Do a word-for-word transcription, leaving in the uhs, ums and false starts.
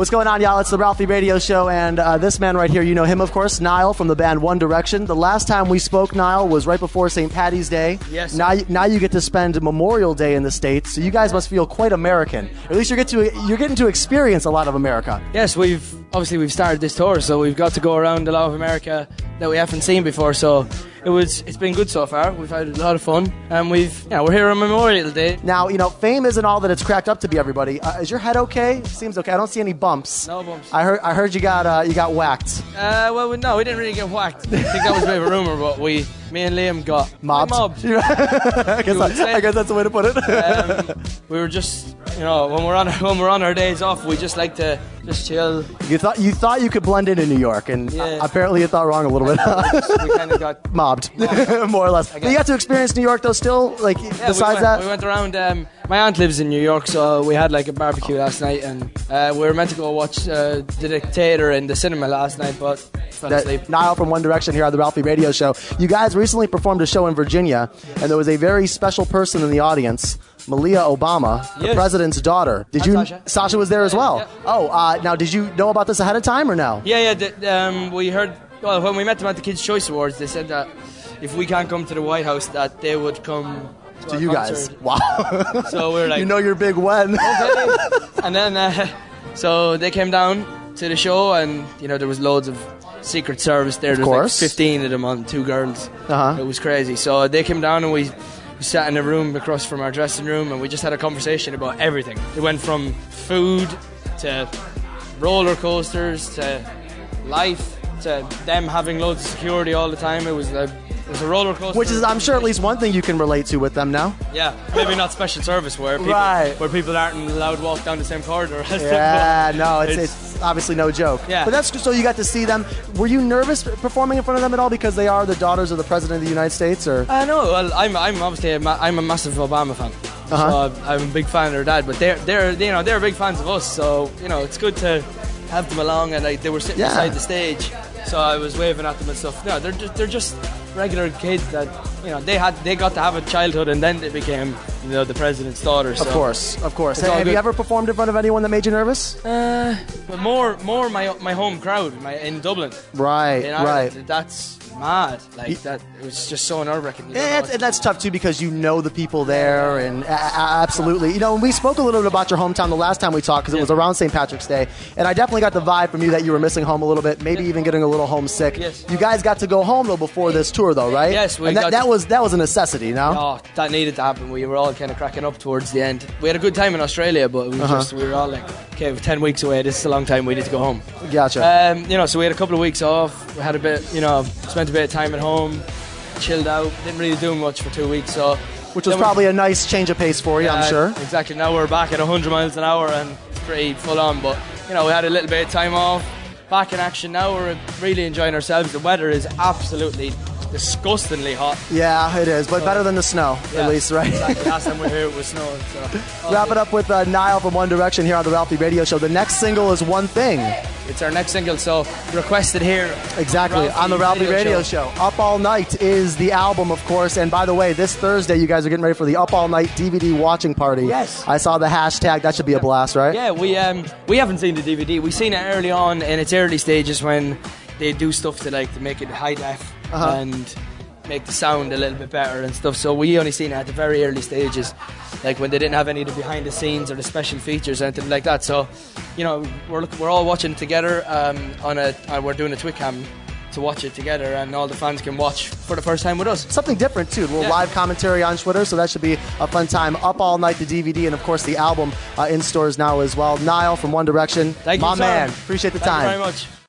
What's going on, y'all? It's the Ralphie Radio Show, and uh, this man right here, you know him, of course, Niall from the band One Direction. The last time we spoke, Niall, was right before Saint Paddy's Day. Yes. Now, now you get to spend Memorial Day in the States, so you guys must feel quite American. Or at least you get to you're getting to experience a lot of America. Yes, we've obviously we've started this tour, so we've got to go around a lot of America that we haven't seen before. So it was it's been good so far. We've had a lot of fun, and we've yeah we're here on Memorial Day. Now, you know, fame isn't all that it's cracked up to be, everybody. Uh, is your head okay? Seems okay. I don't see any bumps. No bumps. I heard I heard you got uh, you got whacked. Uh, well, we, no, we didn't really get whacked. I think that was a bit of a rumor, but we, me and Liam got mobbed. mobbed. I, guess that, I guess that's the way to put it. um, we were just, you know, when we're on when we're on our days off, we just like to just chill. You thought you thought you could blend in in New York, and Yeah. uh, apparently you thought wrong a little bit. we just- we kind of got mobbed, more or less. I But you got to experience New York though. Still, like Yeah, besides we went, that, we went around. Um, my aunt lives in New York, so we had like a barbecue last night, and uh, we were meant to go watch uh, The Dictator in the cinema last night, but fell that asleep. Niall from One Direction here on the Ralphie Radio Show. You guys recently performed a show in Virginia, and there was a very special person in the audience, Malia Obama, the Yes. president's daughter. Did And you? Sasha. Sasha was there as well. yeah. Oh, uh, now did you know about this ahead of time or no? Yeah, yeah. The, um, we heard. Well, when we met them at the Kids' Choice Awards, they said that if we can't come to the White House, that they would come to, To our you guys. concert. Wow. So we were like, you know you're big when. okay. And then, uh, so they came down to the show, and you know there was loads of Secret Service there. There was course. like fifteen of them on two girls. Uh-huh. It was crazy. So they came down, and we, we sat in a room across from our dressing room, and we just had a conversation about everything. It went from food to roller coasters to life to them having loads of security all the time. It was a, it was a roller coaster. Which is, I'm sure, at least one thing you can relate to with them now. Yeah, maybe not special service where people, Right. where people aren't allowed to walk down the same corridor as Yeah, them. no, it's, It's- it's obviously no joke. Yeah. But that's so you got to see them. Were you nervous performing in front of them at all because they are the daughters of the president of the United States, or? I know. Well, I'm I'm obviously a ma- I'm a massive Obama fan. Uh-huh. So I'm a big fan of their dad, but they're they're you know they're big fans of us. So you know it's good to have them along, and like they were sitting Yeah. beside the stage, so I was waving at them and stuff. No, they're just, they're just regular kids that you know they had they got to have a childhood, and then they became you know the president's daughter. So. Of course, of course. It's all Have you good. ever performed in front of anyone that made you nervous? Uh, but more more my my home crowd, my in Dublin. Right, In right. Ireland, that's mad. Like that, it was just so nerve wracking. And that's, and that's tough too because you know the people there, and a- a- absolutely. You know, and we spoke a little bit about your hometown the last time we talked because it Yeah. was around Saint Patrick's Day, and I definitely got the vibe from you that you were missing home a little bit, maybe Yeah. even getting a little homesick. Yes. You guys got to go home though before this tour, though, right? Yes, we and that, got that to- was that was a necessity. No. Oh, that needed to happen. We were all kind of cracking up towards the end. We had a good time in Australia, but we, Uh-huh. just, we were all like, okay, we're ten weeks away. This is a long time. We need to go home. Gotcha. Um, you know, so we had a couple of weeks off. We had a bit, you know, spent a bit of time at home, chilled out. Didn't really do much for two weeks. So, Which was then we- probably a nice change of pace for you, I'm Uh, sure. Exactly. Now we're back at one hundred miles an hour and it's pretty full on. But you know, we had a little bit of time off. Back in action now. We're really enjoying ourselves. The weather is absolutely disgustingly hot. Yeah, it is, but better than the snow, Yeah, at least, right? Exactly. Last time we were here, it was snowing. So. Wrap it up with uh, Niall from One Direction here on the Ralphie Radio Show. The next single is One Thing. It's our next single, so requested here. Exactly, Ralphie on the Ralphie Radio, Radio Show. Up All Night is the album, of course. And by the way, this Thursday, you guys are getting ready for the Up All Night D V D watching party. Yes. I saw the hashtag. That should be a blast, right? Yeah, we um we haven't seen the D V D. We've seen it early on in its early stages when they do stuff to like to make it high def Uh-huh. and make the sound a little bit better and stuff. So we only seen it at the very early stages, like when they didn't have any of the behind the scenes or the special features or anything like that. So, you know, we're look- we're all watching together um, on a uh, we're doing a Twitcam to watch it together, and all the fans can watch for the first time with us. Something different, too. A little Yeah. live commentary on Twitter, so that should be a fun time. Up All Night, the D V D, and of course the album uh, in stores now as well. Niall from One Direction. Thank you, My sir. man. Appreciate the Thank time. you very much.